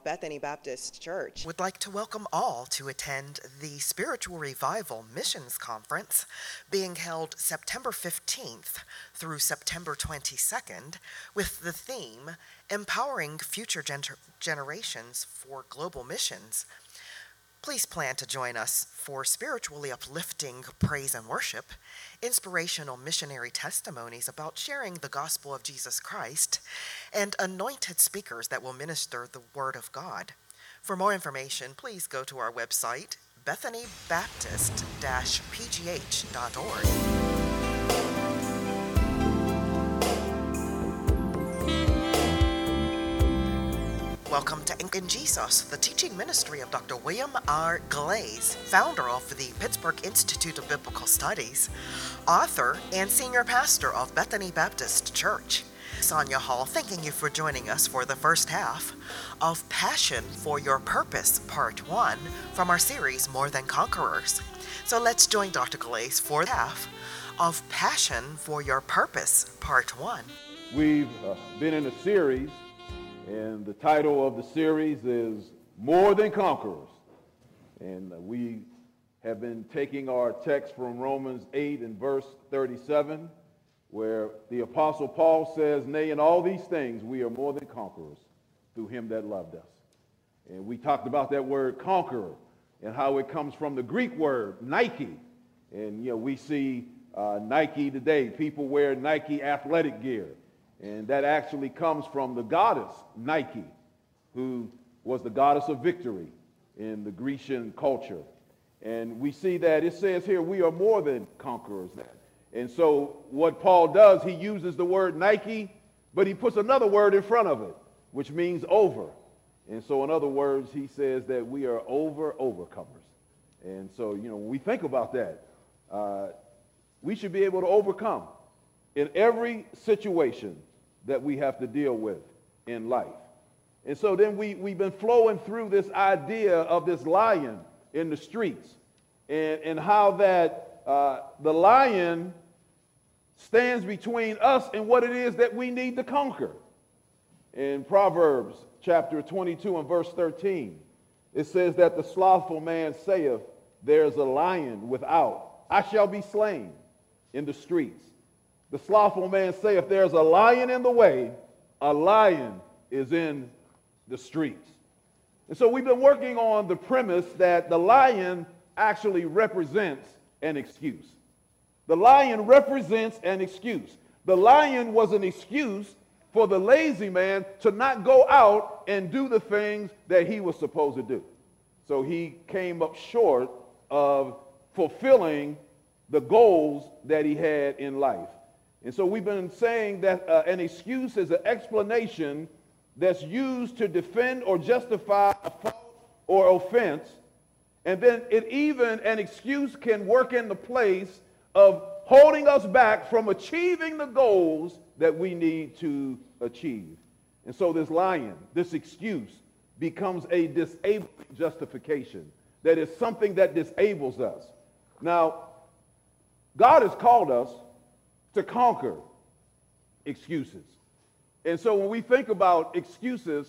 Bethany Baptist Church would like to welcome all to attend the Spiritual Revival Missions Conference being held September 15th through September 22nd with the theme Empowering Future Generations for Global Missions. Please plan to join us for spiritually uplifting praise and worship, inspirational missionary testimonies about sharing the gospel of Jesus Christ, and anointed speakers that will minister the Word of God. For more information, please go to our website, bethanybaptist-pgh.org. Welcome to Anchoring Jesus, the teaching ministry of Dr. William R. Glaze, founder of the Pittsburgh Institute of Biblical Studies, author and senior pastor of Bethany Baptist Church. Sonia Hall, thanking you for joining us for the first half of Passion for Your Purpose, Part 1, from our series More Than Conquerors. So let's join Dr. Glaze for half of Passion for Your Purpose, Part 1. We've been in a series, and the title of the series is More Than Conquerors. And we have been taking our text from Romans 8 and verse 37, where the Apostle Paul says, "Nay, in all these things we are more than conquerors through him that loved us." And we talked about that word conqueror and how it comes from the Greek word Nike. And, we see Nike today. People wear Nike athletic gear. And that actually comes from the goddess Nike, who was the goddess of victory in the Grecian culture. And we see that it says here, we are more than conquerors. And so what Paul does, he uses the word Nike, but he puts another word in front of it, which means over. And so in other words, he says that we are overcomers. And so, when we think about that, we should be able to overcome in every situation that we have to deal with in life. And so then we've been flowing through this idea of this lion in the streets and how that the lion stands between us and what it is that we need to conquer. In Proverbs chapter 22 and verse 13, it says that the slothful man saith, "There's a lion without, I shall be slain in the streets." The slothful man say, if there's a lion in the way, a lion is in the streets. And so we've been working on the premise that the lion actually represents an excuse. The lion represents an excuse. The lion was an excuse for the lazy man to not go out and do the things that he was supposed to do. So he came up short of fulfilling the goals that he had in life. And so we've been saying that an excuse is an explanation that's used to defend or justify a fault or offense. And then an excuse can work in the place of holding us back from achieving the goals that we need to achieve. And so this lion, this excuse, becomes a disabling justification. That is something that disables us. Now, God has called us to conquer excuses. And so when we think about excuses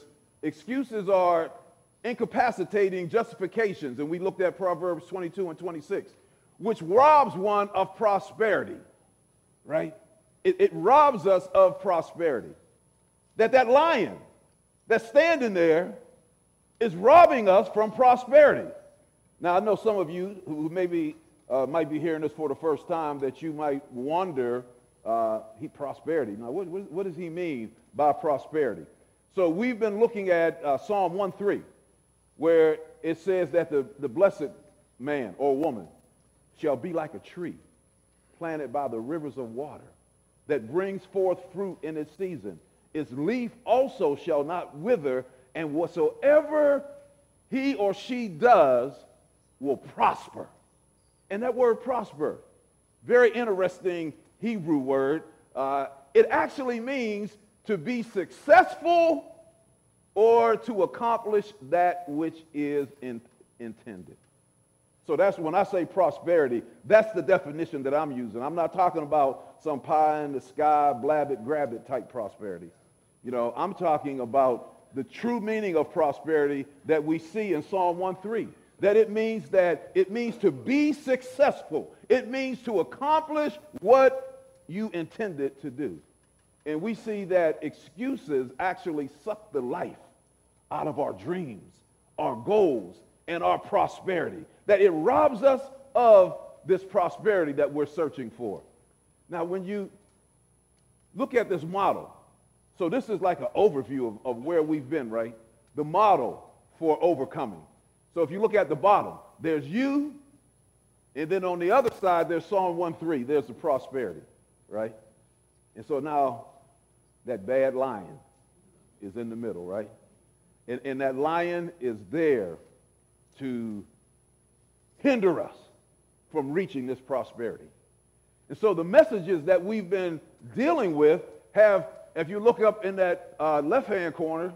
are incapacitating justifications. And we looked at Proverbs 22 and 26, which robs one of prosperity, right? It robs us of prosperity. That lion that's standing there is robbing us from prosperity. Now, I know some of you who maybe might be hearing this for the first time, that you might wonder, prosperity. Now, what does he mean by prosperity? So we've been looking at Psalm 1:3, where it says that the blessed man or woman shall be like a tree planted by the rivers of water that brings forth fruit in its season. Its leaf also shall not wither, and whatsoever he or she does will prosper. And that word prosper, very interesting Hebrew word. It actually means to be successful or to accomplish that which is intended. So that's when I say prosperity, that's the definition that I'm using. I'm not talking about some pie in the sky, blab it, grab it type prosperity. I'm talking about the true meaning of prosperity that we see in Psalm 1:3. That it means to be successful. It means to accomplish what you intended to do. And we see that excuses actually suck the life out of our dreams, our goals, and our prosperity. That it robs us of this prosperity that we're searching for. Now, when you look at this model, so this is like an overview of where we've been, right? The model for overcoming. So if you look at the bottom, there's you, and then on the other side, there's Psalm 1:3. There's the prosperity, right? And so now that bad lion is in the middle, right? And that lion is there to hinder us from reaching this prosperity. And so the messages that we've been dealing with have, if you look up in that left-hand corner,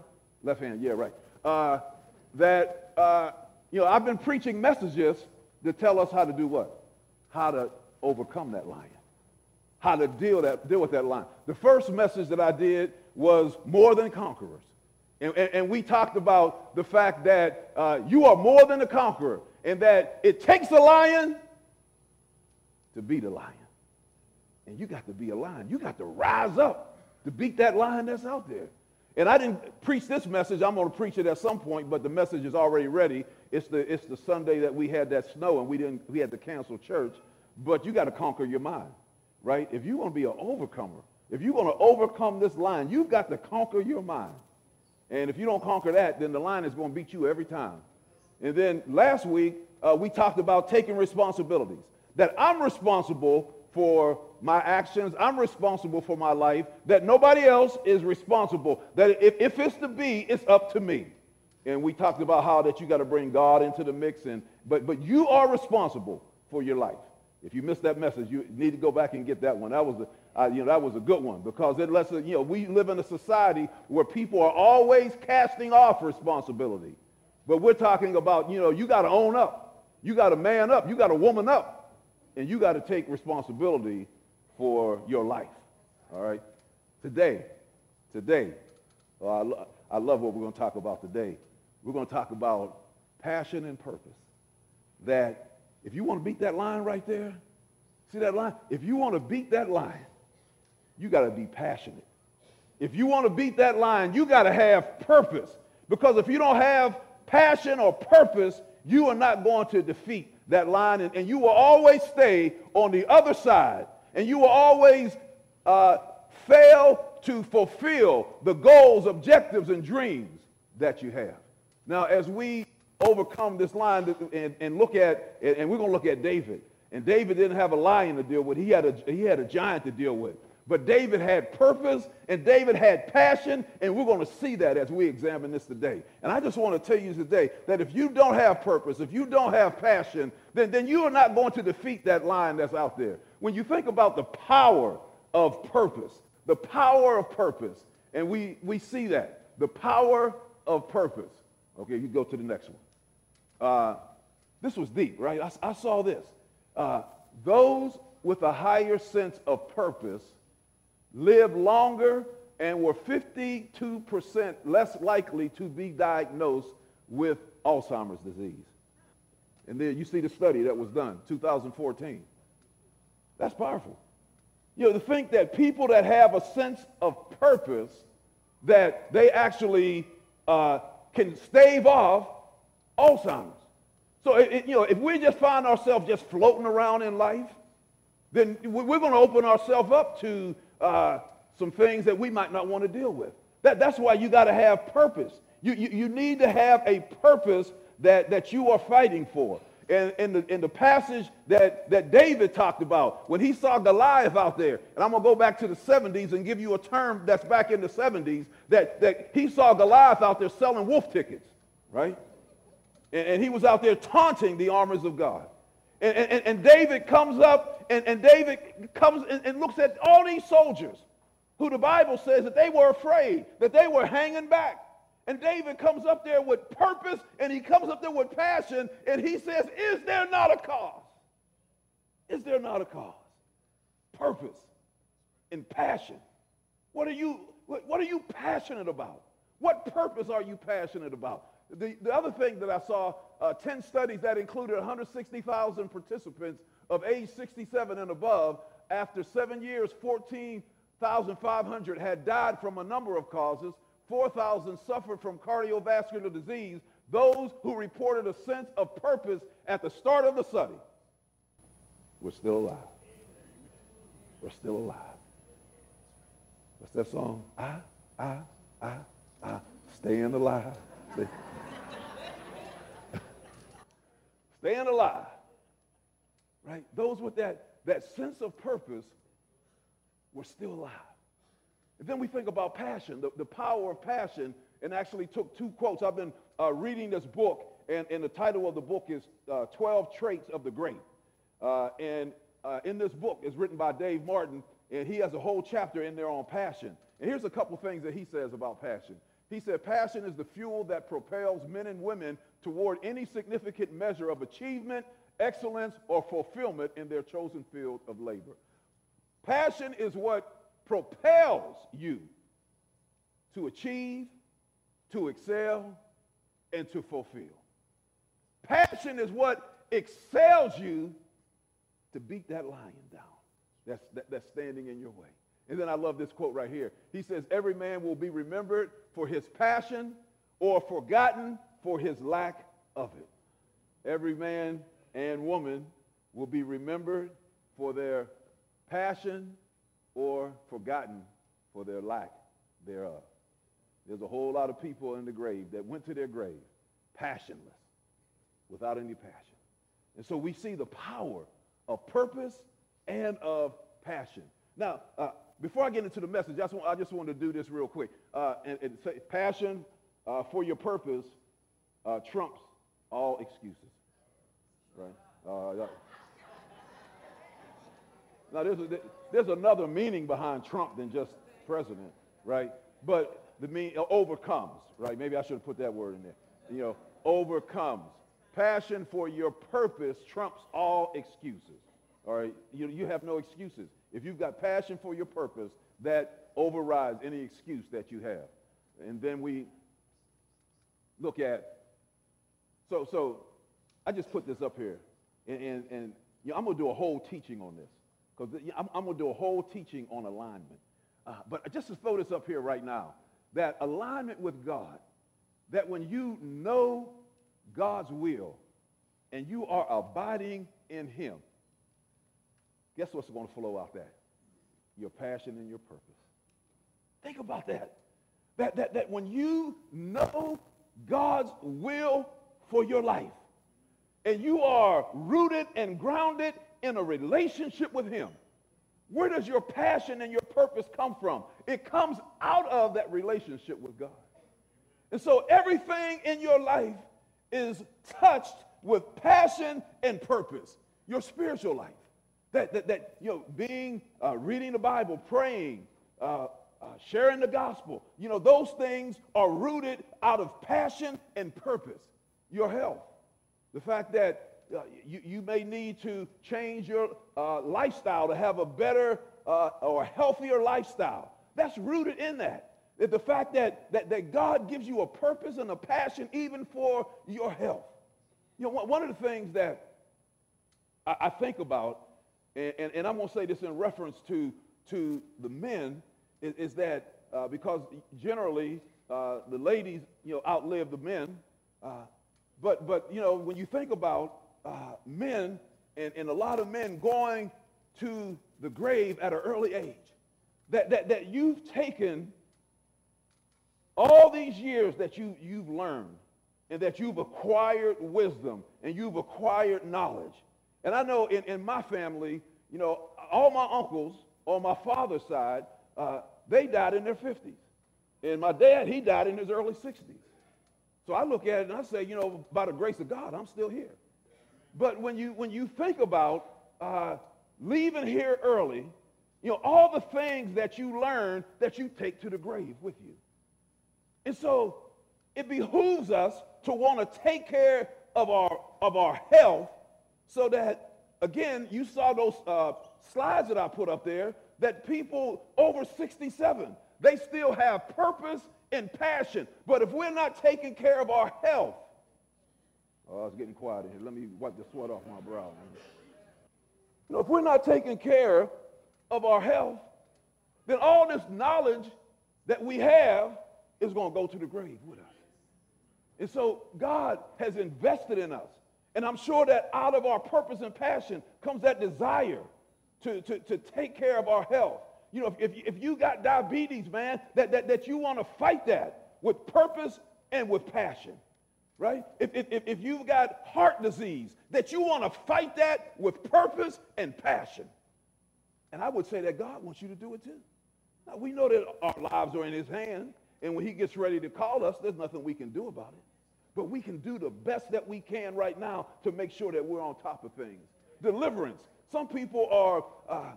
I've been preaching messages to tell us how to do what? How to overcome that lion. How to deal with that lion. The first message that I did was more than conquerors. And we talked about the fact that you are more than a conqueror, and that it takes a lion to beat a lion. And you got to be a lion. You got to rise up to beat that lion that's out there. And I didn't preach this message. I'm going to preach it at some point, but the message is already ready. It's the Sunday that we had that snow and we had to cancel church. But you got to conquer your mind, right? If you want to be an overcomer, if you want to overcome this lion, you've got to conquer your mind. And if you don't conquer that, then the lion is going to beat you every time. And then last week, we talked about taking responsibilities. That I'm responsible for my actions. I'm responsible for my life. That nobody else is responsible. That if it's to be, it's up to me. And we talked about how that you got to bring God into the mix. But you are responsible for your life. If you missed that message, you need to go back and get that one. That was a good one, because it lets us, we live in a society where people are always casting off responsibility. But we're talking about, you got to own up. You got to man up. You got to woman up. And you got to take responsibility for your life. All right? Today, I love what we're going to talk about today. We're going to talk about passion and purpose. That if you want to beat that lion right there, see that lion? If you want to beat that lion, you got to be passionate. If you want to beat that lion, you got to have purpose. Because if you don't have passion or purpose, you are not going to defeat that lion, and you will always stay on the other side, and you will always fail to fulfill the goals, objectives, and dreams that you have. Now, as we overcome this lion and look at, and we're going to look at David, and David didn't have a lion to deal with. He had a giant to deal with. But David had purpose, and David had passion, and we're going to see that as we examine this today. And I just want to tell you today that if you don't have purpose, if you don't have passion, then you are not going to defeat that lion that's out there. When you think about the power of purpose, and we see that, the power of purpose. Okay, you go to the next one. This was deep, right? I saw this. Those with a higher sense of purpose lived longer and were 52% less likely to be diagnosed with Alzheimer's disease. And then you see the study that was done, 2014. That's powerful. To think that people that have a sense of purpose, that they actually can stave off Alzheimer's. So, if we just find ourselves just floating around in life, then we're going to open ourselves up to some things that we might not want to deal with. That's why you got to have purpose. You need to have a purpose that you are fighting for. And in the passage that David talked about, when he saw Goliath out there, and I'm going to go back to the 70s and give you a term that's back in the 70s, that he saw Goliath out there selling wolf tickets, right? And he was out there taunting the armies of God. And David comes up, and David comes and looks at all these soldiers who the Bible says that they were afraid, that they were hanging back. And David comes up there with purpose, and he comes up there with passion, and he says, is there not a cause? Is there not a cause? Purpose and passion. What are you passionate about? What purpose are you passionate about? The other thing that I saw, 10 studies that included 160,000 participants of age 67 and above. After 7 years, 14,500 had died from a number of causes. 4,000 suffered from cardiovascular disease. Those who reported a sense of purpose at the start of the study were still alive. We're still alive. What's that song? Staying alive. Staying alive. Right? Those with that sense of purpose were still alive. And then we think about passion, the power of passion, and actually took two quotes. I've been reading this book, and the title of the book is 12 Traits of the Great. In this book, it's written by Dave Martin, and he has a whole chapter in there on passion. And here's a couple things that he says about passion. He said, passion is the fuel that propels men and women toward any significant measure of achievement, excellence, or fulfillment in their chosen field of labor. Passion is what propels you to achieve, to excel, and to fulfill. Passion is what excels you to beat that lion down that's standing in your way. And then I love this quote right here. He says, every man will be remembered for his passion or forgotten for his lack of it. Every man and woman will be remembered for their passion or forgotten for their lack thereof. There's a whole lot of people in the grave that went to their grave passionless, without any passion. And so we see the power of purpose and of passion. Now, before I get into the message, I just want to do this real quick. And say passion for your purpose trumps all excuses. Right? Now, there's another meaning behind Trump than just president, right? But the meaning overcomes, right? Maybe I should have put that word in there. Overcomes. Passion for your purpose trumps all excuses, all right? You have no excuses. If you've got passion for your purpose, that overrides any excuse that you have. And then we look at, so I just put this up here, and I'm going to do a whole teaching on this, because I'm going to do a whole teaching on alignment. But just to throw this up here right now, that alignment with God, that when you know God's will and you are abiding in him, guess what's going to flow out that? Your passion and your purpose. Think about that. That when you know God's will for your life and you are rooted and grounded in a relationship with him, where does your passion and your purpose come from? It comes out of that relationship with God. And so everything in your life is touched with passion and purpose. Your spiritual life. Reading the Bible, praying, sharing the gospel, those things are rooted out of passion and purpose. Your health, the fact that you may need to change your lifestyle to have a better or healthier lifestyle. That's rooted in that. The fact that God gives you a purpose and a passion even for your health. One of the things that I think about, and I'm going to say this in reference to the men, is that because generally the ladies, outlive the men, but when you think about men and a lot of men going to the grave at an early age, that you've taken all these years that you've learned and that you've acquired wisdom and you've acquired knowledge. And I know in my family, all my uncles on my father's side, they died in their 50s. And my dad, he died in his early 60s. So I look at it and I say, by the grace of God, I'm still here. But when you think about leaving here early, all the things that you learn that you take to the grave with you. And so it behooves us to want to take care of our health so that, again, you saw those slides that I put up there, that people over 67, they still have purpose and passion. But if we're not taking care of our health, oh, it's getting quiet in here. Let me wipe the sweat off my brow. You know, if we're not taking care of our health, then all this knowledge that we have is going to go to the grave with us. And so God has invested in us. And I'm sure that out of our purpose and passion comes that desire to take care of our health. You know, if you got diabetes, man, that you want to fight that with purpose and with passion, right? If you've got heart disease, that you want to fight that with purpose and passion. And I would say that God wants you to do it too. Now, we know that our lives are in his hand, and when he gets ready to call us, there's nothing we can do about it. But we can do the best that we can right now to make sure that we're on top of things. Deliverance. Some people are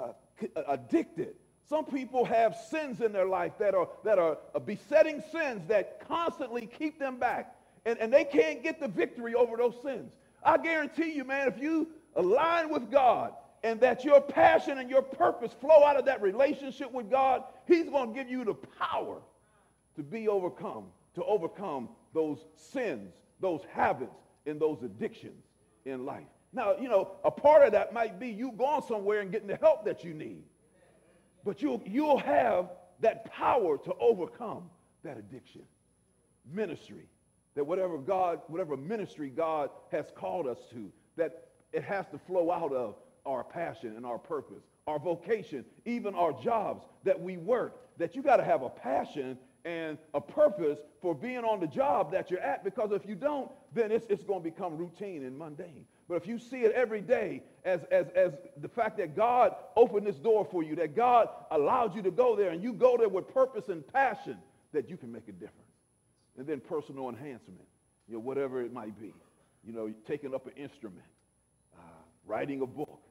addicted. Some people have sins in their life that are besetting sins that constantly keep them back. And they can't get the victory over those sins. I guarantee you, man, if you align with God and that your passion and your purpose flow out of that relationship with God, he's going to give you the power to overcome those sins, those habits, and those addictions in life. Now, you know, a part of that might be you going somewhere and getting the help that you need. But you'll have that power to overcome that addiction. Ministry, that whatever ministry God has called us to, that it has to flow out of our passion and our purpose, our vocation, even our jobs that we work, that you got to have a passion and a purpose for being on the job that you're at, because if you don't, then it's going to become routine and mundane. But if you see it every day as the fact that God opened this door for you, that God allowed you to go there, and you go there with purpose and passion, that you can make a difference. And then personal enhancement, you know, whatever it might be, you know, taking up an instrument, writing a book,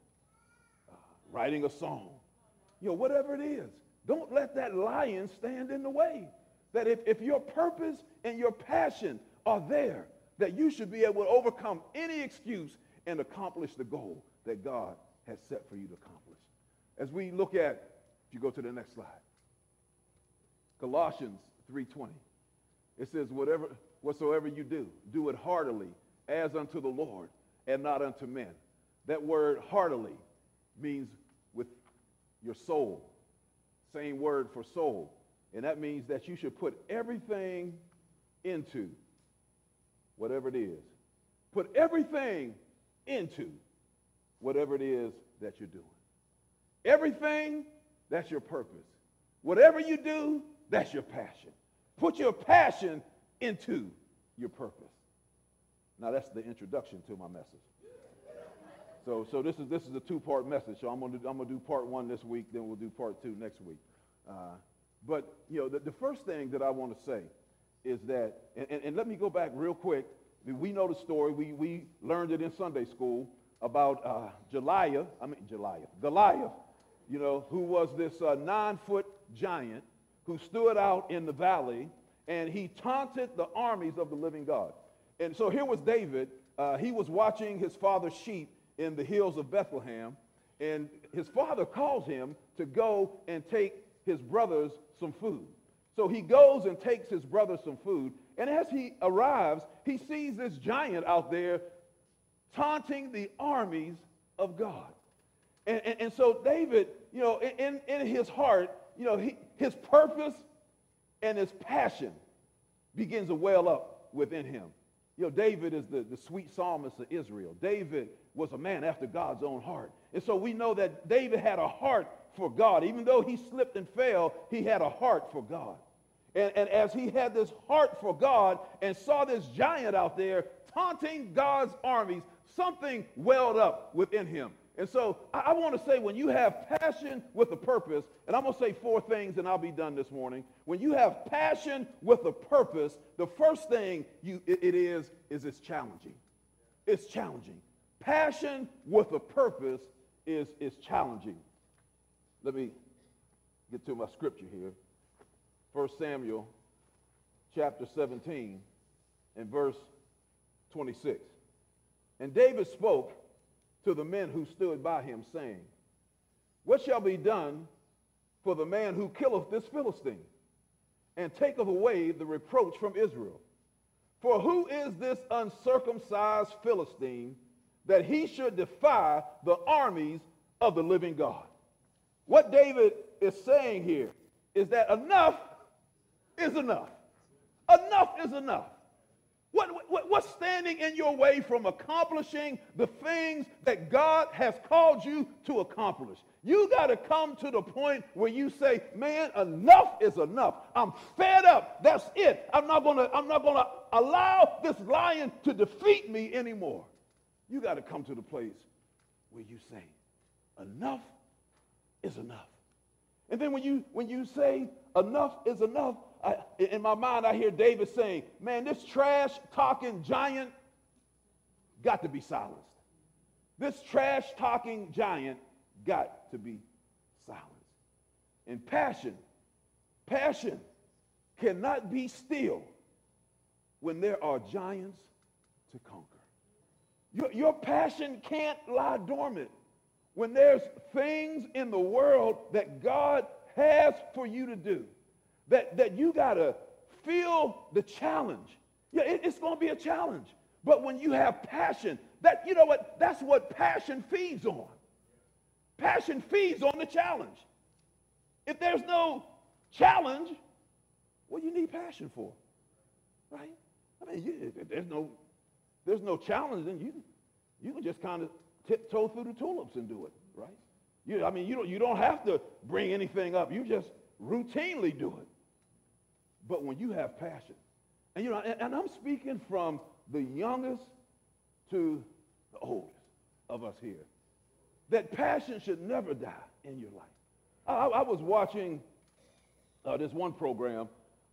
writing a song, you know, whatever it is. Don't let that lion stand in the way. That if your purpose and your passion are there, that you should be able to overcome any excuse and accomplish the goal that God has set for you to accomplish. As we look at, if you go to the next slide, Colossians 3:20, it says, whatsoever you do, do it heartily as unto the Lord and not unto men. That word heartily means with your soul. Same word for soul. And that means that you should put everything into whatever it is. Put everything into whatever it is that you're doing. Everything, that's your purpose. Whatever you do, that's your passion. Put your passion into your purpose. Now that's the introduction to my message. So this is a two-part message. So I'm gonna do part one this week, then we'll do part two next week. But you know, the first thing that I want to say is that, and let me go back real quick. We know the story. We learned it in Sunday school about Goliath. You know, who was this 9-foot giant who stood out in the valley, and he taunted the armies of the living God. And so here was David. He was watching his father's sheep in the hills of Bethlehem, and his father calls him to go and take his brothers some food. So he goes and takes his brothers some food, and as he arrives, he sees this giant out there taunting the armies of God. And so David, you know, in his heart, you know, his purpose and his passion begins to well up within him. You know, David is the sweet psalmist of Israel. David was a man after God's own heart. And so we know that David had a heart for God. Even though he slipped and fell, he had a heart for God. And as he had this heart for God and saw this giant out there taunting God's armies, something welled up within him. And so I want to say, when you have passion with a purpose, and I'm going to say 4 things and I'll be done this morning. When you have passion with a purpose, the first thing it is it's challenging. It's challenging. Passion with a purpose is challenging. Let me get to my scripture here. 1 Samuel chapter 17 and verse 26. And David spoke to the men who stood by him, saying, what shall be done for the man who killeth this Philistine? and taketh away the reproach from Israel. For who is this uncircumcised Philistine that he should defy the armies of the living God? What David is saying here is that enough is enough. Enough is enough. What's standing in your way from accomplishing the things that God has called you to accomplish? You got to come to the point where you say, man, enough is enough. I'm fed up. That's it. I'm not going to allow this lion to defeat me anymore. You got to come to the place where you say, enough is enough. And then when you say enough is enough, in my mind I hear David saying, man, this trash-talking giant got to be silenced. This trash-talking giant got to be silenced. And passion cannot be still when there are giants to conquer. Your passion can't lie dormant when there's things in the world that God has for you to do, that you got to feel the challenge. Yeah, it's going to be a challenge. But when you have passion, you know what? That's what passion feeds on. Passion feeds on the challenge. If there's no challenge, what do you need passion for? Right? I mean, if there's no challenge, then you can just kind of tiptoe through the tulips and do it, right? You don't have to bring anything up. You just routinely do it. But when you have passion, and I'm speaking from the youngest to the oldest of us here, that passion should never die in your life. I was watching this one program,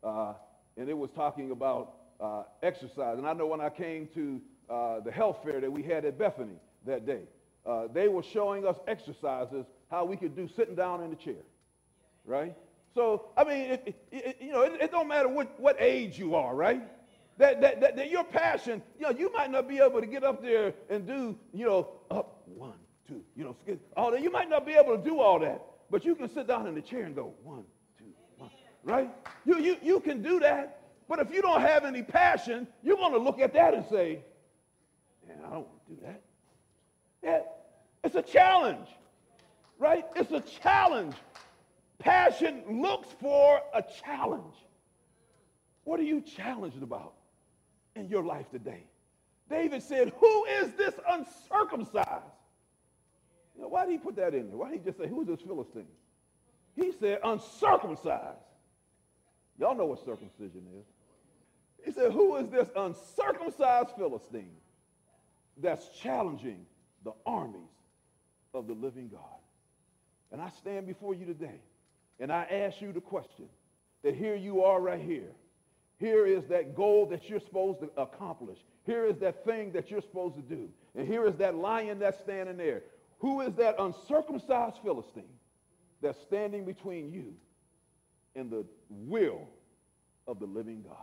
and it was talking about exercise. And I know when I came to the health fair that we had at Bethany that day, they were showing us exercises, how we could do sitting down in the chair, right? So, I mean, it don't matter what age you are, right? That your passion, you might not be able to get up there and do, up, 1, 2, all that. You might not be able to do all that, but you can sit down in the chair and go 1, 2, 1, right? You can do that, but if you don't have any passion, you're going to look at that and say, man, I don't want to do that. Yeah, it's a challenge, right? It's a challenge. Passion looks for a challenge. What are you challenged about in your life today? David said, who is this uncircumcised? Why did he put that in there? Why did he just say, who is this Philistine? He said, uncircumcised. Y'all know what circumcision is. He said, who is this uncircumcised Philistine that's challenging the armies of the living God? And I stand before you today, and I ask you the question, that here you are right here. Here is that goal that you're supposed to accomplish. Here is that thing that you're supposed to do. And here is that lion that's standing there. Who is that uncircumcised Philistine that's standing between you and the will of the living God?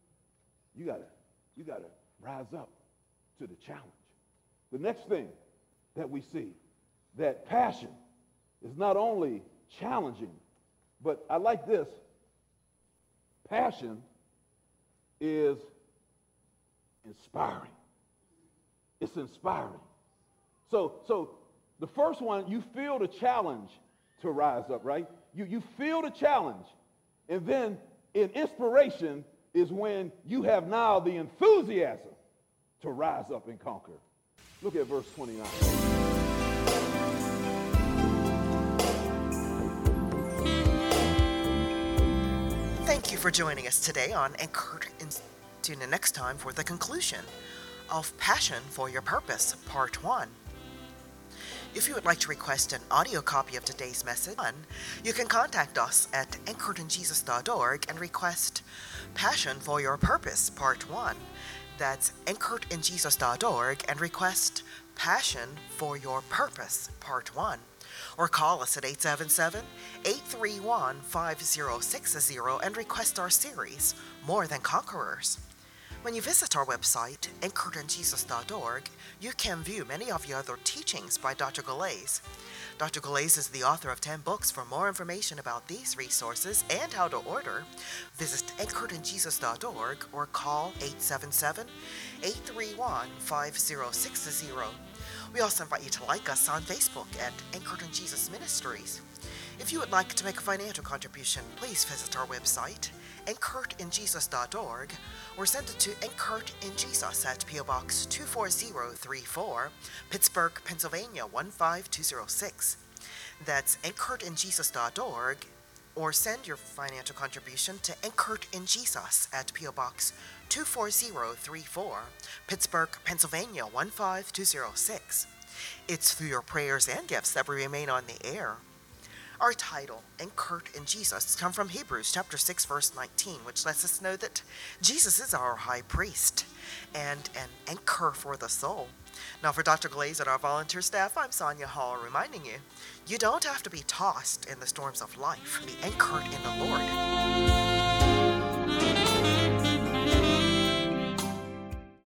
You gotta rise up to the challenge. The next thing that we see, that passion is not only challenging, but I like this. Passion is inspiring. It's inspiring. So the first one, you feel the challenge to rise up, right? You feel the challenge. And then in inspiration is when you have now the enthusiasm to rise up and conquer. Look at verse 29. Thank you for joining us today on Anchored. Tune in next time for the conclusion of Passion for Your Purpose, Part 1. If you would like to request an audio copy of today's message, you can contact us at anchoredinjesus.org and request Passion for Your Purpose, Part 1. That's anchoredinjesus.org and request Passion for Your Purpose, Part 1. Or call us at 877-831-5060 and request our series, More Than Conquerors. When you visit our website, anchoredinjesus.org, you can view many of the other teachings by Dr. Galais. Dr. Galais is the author of 10 books. For more information about these resources and how to order, visit anchoredinjesus.org or call 877-831-5060. We also invite you to like us on Facebook at Anchored in Jesus Ministries. If you would like to make a financial contribution, please visit our website, anchoredinjesus.org, or send it to Anchored in Jesus at P.O. Box 24034, Pittsburgh, Pennsylvania 15206. That's anchoredinjesus.org, or send your financial contribution to Anchored in Jesus at P.O. Box 24034, Pittsburgh, Pennsylvania 15206. It's through your prayers and gifts that we remain on the air. Our title, Anchored in Jesus, comes from Hebrews chapter 6, verse 19, which lets us know that Jesus is our high priest and an anchor for the soul. Now, for Dr. Galais and our volunteer staff, I'm Sonia Hall, reminding you, you don't have to be tossed in the storms of life. Be anchored in the Lord.